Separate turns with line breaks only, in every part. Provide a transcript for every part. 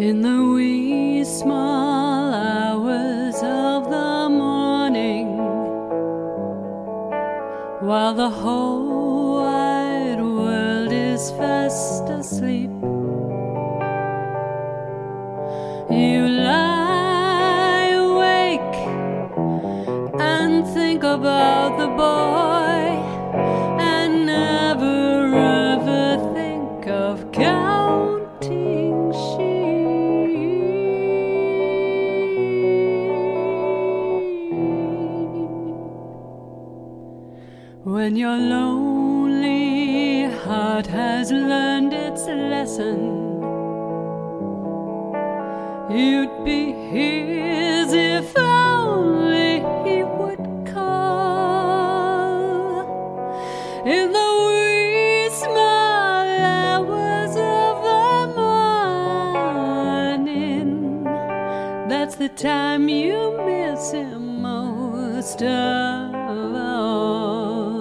In the wee small hours of the morning, while the whole wide world is fast asleep, you lie awake and think about the boy, and never ever think of counting sheep. When your lonely heart has learned its lesson, you'd be his if only he would call. In the wee small hours of the morning, that's the time you miss him most of all.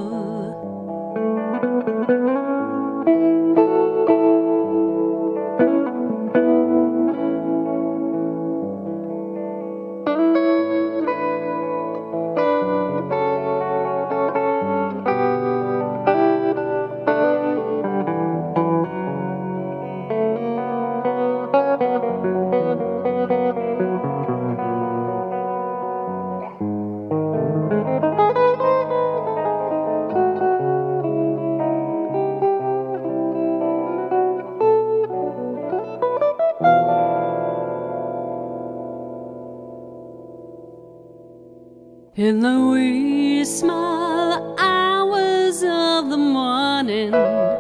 In the wee small hours of the morning,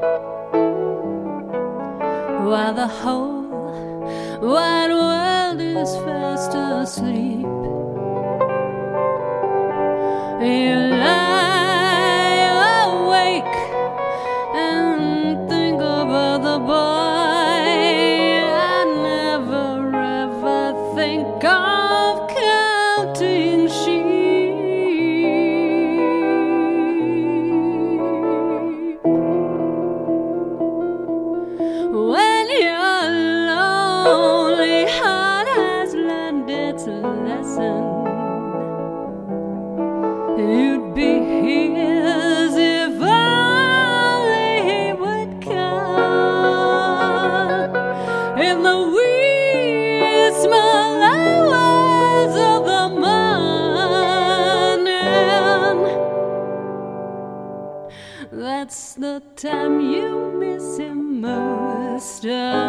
while the whole wide world is fast asleep, you lie awake and think about the boy, and never ever think of counting sheep. When your lonely heart has learned its lesson, you'd be his if only he would come. In the wee small hours of the morning, that's the time you miss him most of